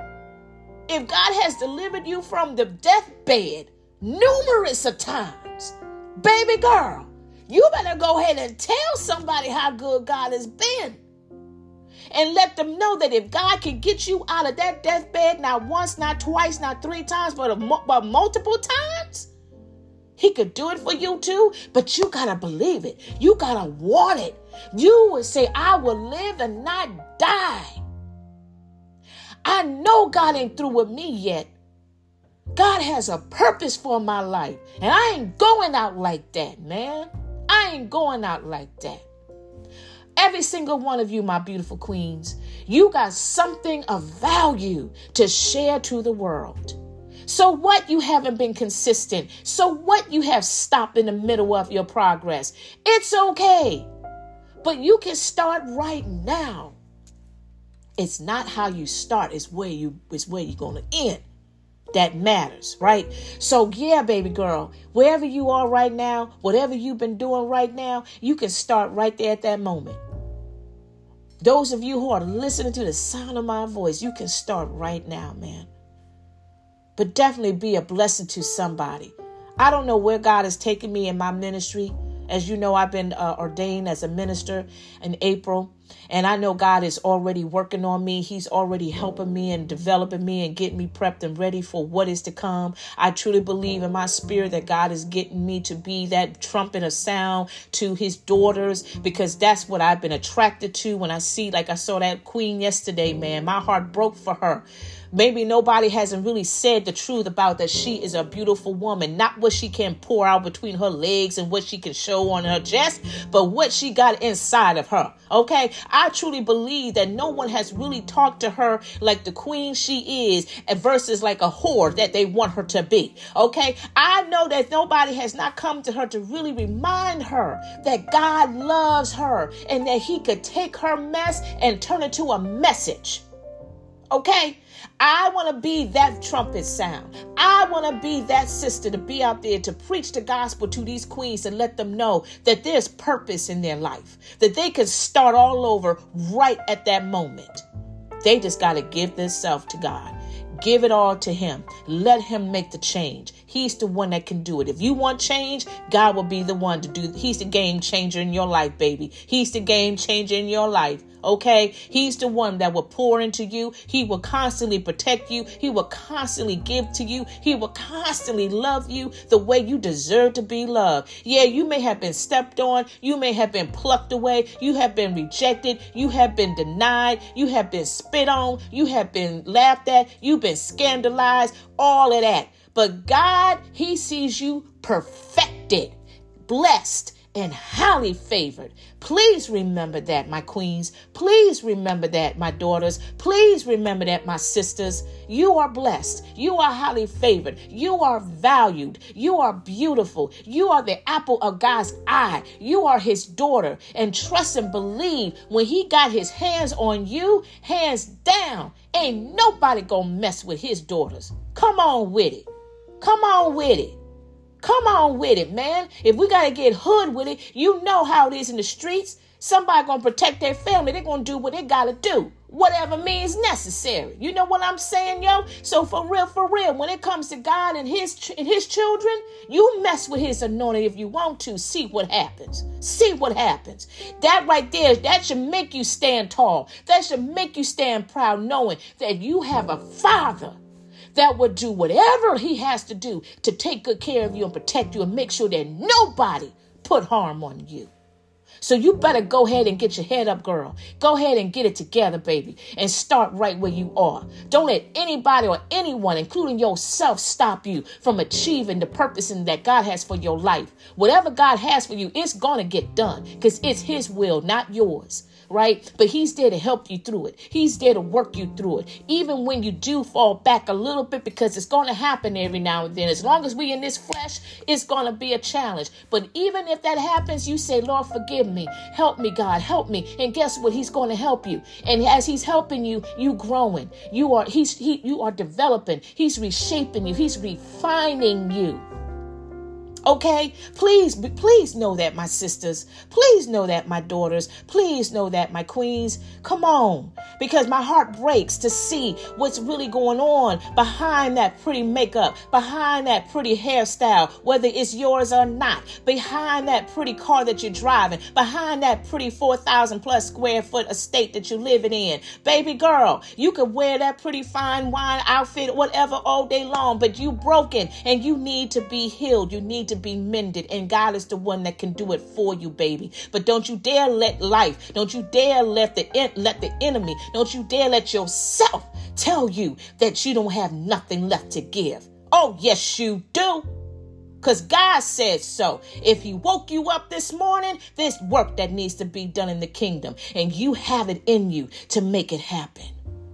If God has delivered you from the deathbed numerous of times, baby girl, you better go ahead and tell somebody how good God has been. And let them know that if God can get you out of that deathbed, not once, not twice, not three times, but, a, but multiple times, he could do it for you too. But you got to believe it. You got to want it. You would say, I will live and not die. I know God ain't through with me yet. God has a purpose for my life. And I ain't going out like that, man. I ain't going out like that. Every single one of you, my beautiful queens, you got something of value to share to the world. So what, you haven't been consistent? So what, you have stopped in the middle of your progress? It's okay. But you can start right now. It's not how you start, it's where you it's where you're going to end. That matters, right? So yeah, baby girl, wherever you are right now, whatever you've been doing right now, you can start right there at that moment. Those of you who are listening to the sound of my voice, you can start right now, man. But definitely be a blessing to somebody. I don't know where God has taken me in my ministry. As you know, I've been uh, ordained as a minister in April. And I know God is already working on me. He's already helping me and developing me and getting me prepped and ready for what is to come. I truly believe in my spirit that God is getting me to be that trumpet of sound to his daughters, because that's what I've been attracted to when I see, like I saw that queen yesterday, man. My heart broke for her. Maybe nobody hasn't really said the truth about that she is a beautiful woman. Not what she can pour out between her legs and what she can show on her chest, but what she got inside of her. Okay? I truly believe that no one has really talked to her like the queen she is versus like a whore that they want her to be. Okay? I know that nobody has not come to her to really remind her that God loves her and that he could take her mess and turn it to a message. Okay? I want to be that trumpet sound. I want to be that sister to be out there to preach the gospel to these queens, to let them know that there's purpose in their life, that they can start all over right at that moment. They just got to give themselves to God. Give it all to him. Let him make the change. He's the one that can do it. If you want change, God will be the one to do. He's the game changer in your life, baby. He's the game changer in your life. Okay, he's the one that will pour into you. He will constantly protect you. He will constantly give to you. He will constantly love you the way you deserve to be loved. Yeah, you may have been stepped on. You may have been plucked away. You have been rejected. You have been denied. You have been spit on. You have been laughed at. You've been scandalized. All of that. But God, he sees you perfected, blessed, and highly favored. Please remember that, my queens. Please remember that, my daughters. Please remember that, my sisters. You are blessed. You are highly favored. You are valued. You are beautiful. You are the apple of God's eye. You are his daughter. And trust and believe, when he got his hands on you, hands down, ain't nobody gonna mess with his daughters. Come on with it. Come on with it. Come on with it, man. If we got to get hood with it, you know how it is in the streets. Somebody going to protect their family. They're going to do what they got to do. Whatever means necessary. You know what I'm saying, yo? So for real, for real, when it comes to God and his, and his children, you mess with his anointing if you want to. See what happens. See what happens. That right there, that should make you stand tall. That should make you stand proud, knowing that you have a father that would do whatever he has to do to take good care of you and protect you and make sure that nobody put harm on you. So you better go ahead and get your head up, girl. Go ahead and get it together, baby, and start right where you are. Don't let anybody or anyone, including yourself, stop you from achieving the purpose that God has for your life. Whatever God has for you, it's going to get done because it's his will, not yours. Right? But he's there to help you through it. He's there to work you through it. Even when you do fall back a little bit, because it's going to happen every now and then. As long as we in this flesh, it's going to be a challenge. But even if that happens, you say, Lord, forgive me. Help me, God. Help me. And guess what? He's going to help you. And as he's helping you, you growing. You are, he's, he, you are developing. He's reshaping you. He's refining you. Okay, please, please know that, my sisters. Please know that, my daughters. Please know that, my queens. Come on, because my heart breaks to see what's really going on behind that pretty makeup, behind that pretty hairstyle, whether it's yours or not, behind that pretty car that you're driving, behind that pretty four thousand plus square foot estate that you're living in. Baby girl, you could wear that pretty fine wine outfit, whatever, all day long, but you broken and you need to be healed. You need to be mended, and God is the one that can do it for you, baby. But don't you dare let life, don't you dare let the let the enemy, don't you dare let yourself tell you that you don't have nothing left to give. Oh, yes, you do. Because God said so. If he woke you up this morning, there's work that needs to be done in the kingdom, and you have it in you to make it happen.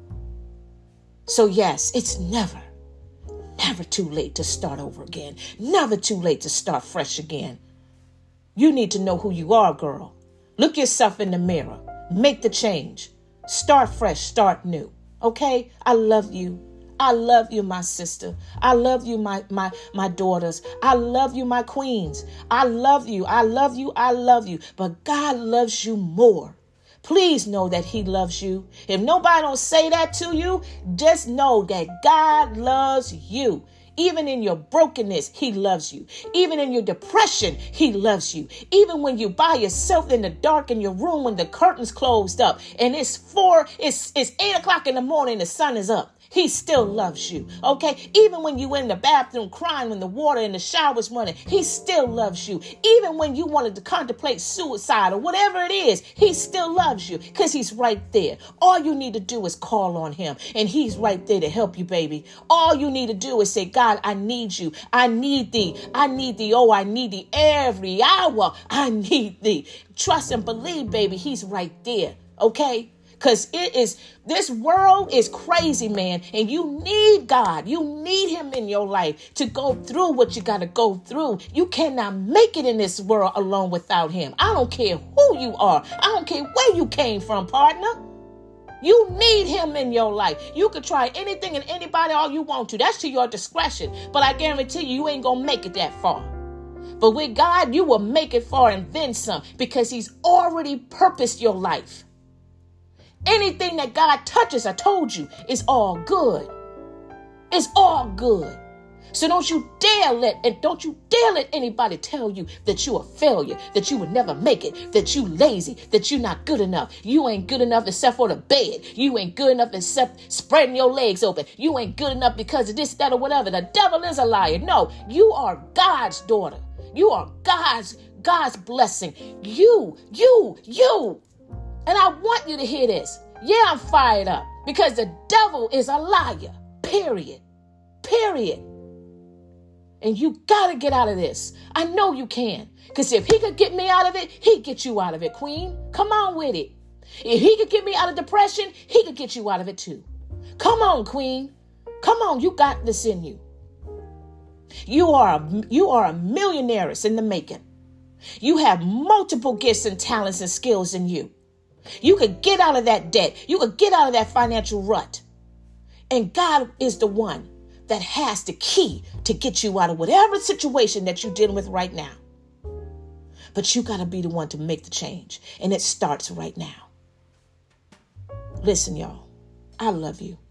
So yes, it's never Never too late to start over again. Never too late to start fresh again. You need to know who you are, girl. Look yourself in the mirror. Make the change. Start fresh. Start new. Okay? I love you. I love you, my sister. I love you, my, my, my daughters. I love you, my queens. I love you. I love you. I love you. But God loves you more. Please know that he loves you. If nobody don't say that to you, just know that God loves you. Even in your brokenness, he loves you. Even in your depression, he loves you. Even when you by yourself in the dark in your room when the curtains closed up and it's four, it's, it's eight o'clock in the morning, the sun is up. He still loves you, okay? Even when you in the bathroom crying when the water in the shower's running, he still loves you. Even when you wanted to contemplate suicide or whatever it is, he still loves you because he's right there. All you need to do is call on him, and he's right there to help you, baby. All you need to do is say, God, I need you. I need thee. I need thee. Oh, I need thee every hour. I need thee. Trust and believe, baby. He's right there, okay? Because it is, this world is crazy, man. And you need God. You need him in your life to go through what you got to go through. You cannot make it in this world alone without him. I don't care who you are. I don't care where you came from, partner. You need him in your life. You could try anything and anybody all you want to. That's to your discretion. But I guarantee you, you ain't going to make it that far. But with God, you will make it far and then some, because he's already purposed your life. Anything that God touches, I told you, is all good. It's all good. So don't you dare let, and don't you dare let anybody tell you that you're a failure, that you would never make it, that you lazy, that you're not good enough. You ain't good enough except for the bed. You ain't good enough except spreading your legs open. You ain't good enough because of this, that, or whatever. The devil is a liar. No, you are God's daughter. You are God's, God's blessing. You, you, you. And I want you to hear this. Yeah, I'm fired up because the devil is a liar. Period. Period. And you got to get out of this. I know you can. Because if he could get me out of it, he'd get you out of it, Queen. Come on with it. If he could get me out of depression, he could get you out of it too. Come on, Queen. Come on, you got this in you. You are a, you are a millionaire in the making. You have multiple gifts and talents and skills in you. You could get out of that debt. You could get out of that financial rut. And God is the one that has the key to get you out of whatever situation that you're dealing with right now. But you got to be the one to make the change. And it starts right now. Listen, y'all, I love you.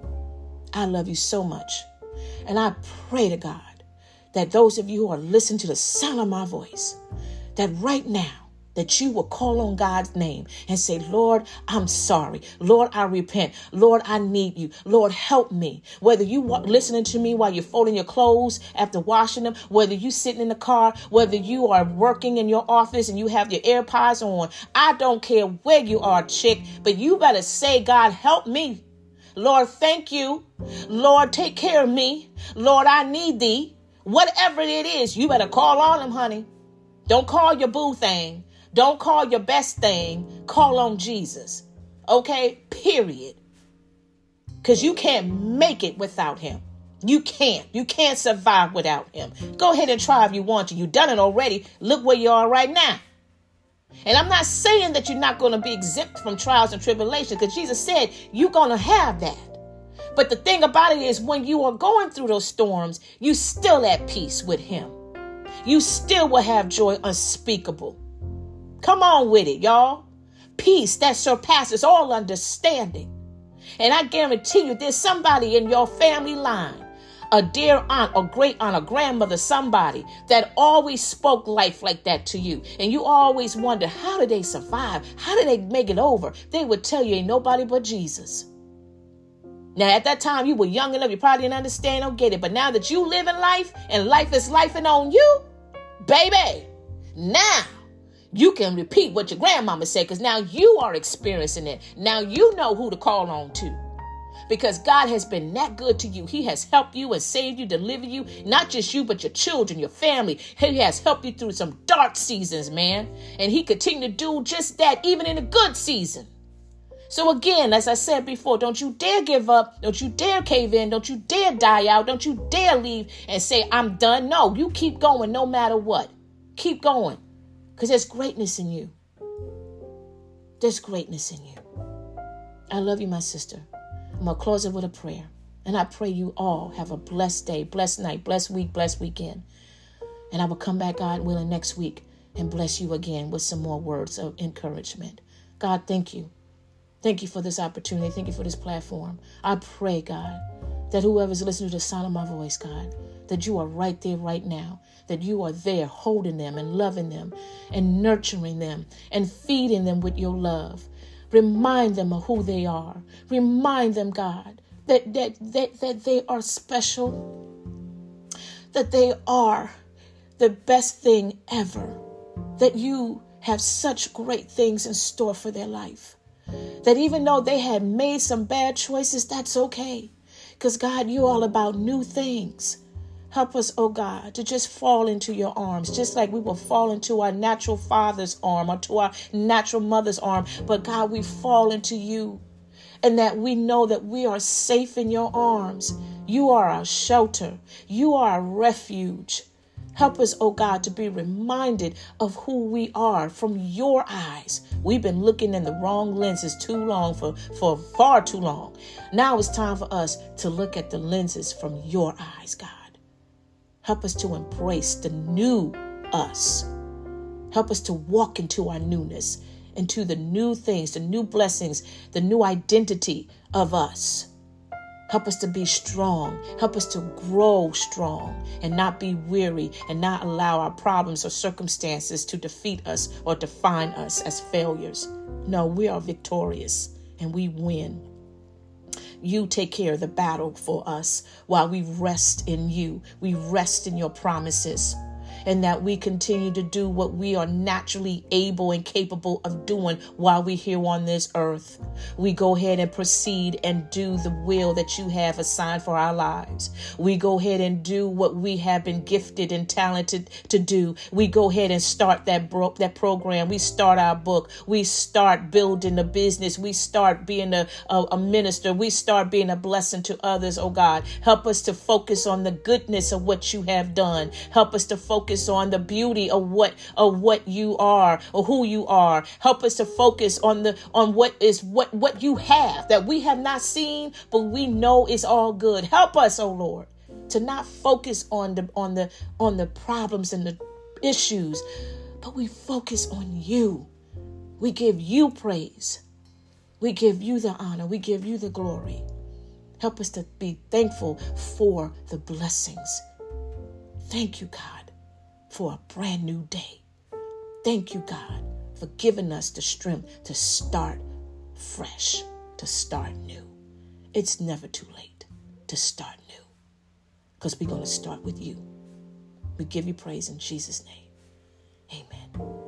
I love you so much. And I pray to God that those of you who are listening to the sound of my voice, that right now, that you will call on God's name and say, Lord, I'm sorry. Lord, I repent. Lord, I need you. Lord, help me. Whether you wa- listening to me while you're folding your clothes after washing them, whether you sitting in the car, whether you are working in your office and you have your AirPods on, I don't care where you are, chick, but you better say, God, help me. Lord, thank you. Lord, take care of me. Lord, I need thee. Whatever it is, you better call on him, honey. Don't call your boo thing. Don't call your best thing. Call on Jesus. Okay? Period. Because you can't make it without him. You can't. You can't survive without him. Go ahead and try if you want to. You've done it already. Look where you are right now. And I'm not saying that you're not going to be exempt from trials and tribulations, because Jesus said you're going to have that. But the thing about it is, when you are going through those storms, you still at peace with him. You still will have joy unspeakable. Come on with it, y'all. Peace that surpasses all understanding. And I guarantee you, there's somebody in your family line, a dear aunt or great aunt or grandmother, somebody that always spoke life like that to you. And you always wonder, how did they survive? How did they make it over? They would tell you, ain't nobody but Jesus. Now, at that time, you were young enough, you probably didn't understand or get it. But now that you live in life and life is lifing on you, baby, now you can repeat what your grandmama said, because now you are experiencing it. Now you know who to call on to, because God has been that good to you. He has helped you and saved you, delivered you, not just you, but your children, your family. He has helped you through some dark seasons, man. And he continue to do just that, even in a good season. So again, as I said before, don't you dare give up. Don't you dare cave in. Don't you dare die out. Don't you dare leave and say, I'm done. No, you keep going no matter what. Keep going. Because there's greatness in you. There's greatness in you. I love you, my sister. I'm going to close it with a prayer. And I pray you all have a blessed day, blessed night, blessed week, blessed weekend. And I will come back, God willing, next week and bless you again with some more words of encouragement. God, thank you. Thank you for this opportunity. Thank you for this platform. I pray, God, that whoever's listening to the sound of my voice, God, that you are right there right now, that you are there holding them and loving them and nurturing them and feeding them with your love. Remind them of who they are. Remind them, God, that, that, that, that they are special, that they are the best thing ever, that you have such great things in store for their life, that even though they had made some bad choices, that's okay. Because, God, you're all about new things. Help us, oh God, to just fall into your arms, just like we will fall into our natural father's arm or to our natural mother's arm. But, God, we fall into you, and that we know that we are safe in your arms. You are our shelter. You are our refuge. Help us, oh God, to be reminded of who we are from your eyes. We've been looking in the wrong lenses too long, for, for far too long. Now it's time for us to look at the lenses from your eyes, God. Help us to embrace the new us. Help us to walk into our newness, into the new things, the new blessings, the new identity of us. Help us to be strong. Help us to grow strong and not be weary and not allow our problems or circumstances to defeat us or define us as failures. No, we are victorious and we win. You take care of the battle for us while we rest in you. We rest in your promises. And that we continue to do what we are naturally able and capable of doing while we're here on this earth. We go ahead and proceed and do the will that you have assigned for our lives. We go ahead and do what we have been gifted and talented to do. We go ahead and start that bro- that program. We start our book. We start building a business. We start being a, a, a minister. We start being a blessing to others, oh God. Help us to focus on the goodness of what you have done. Help us to focus on the beauty of what of what you are or who you are. Help us to focus on the on what is what what you have that we have not seen, but we know is all good. Help us, oh Lord, to not focus on the on the on the problems and the issues, but we focus on you. We give you praise. We give you the honor. We give you the glory. Help us to be thankful for the blessings. Thank you, God, for a brand new day. Thank you, God, for giving us the strength to start fresh, to start new. It's never too late to start new because we're going to start with you. We give you praise in Jesus' name. Amen.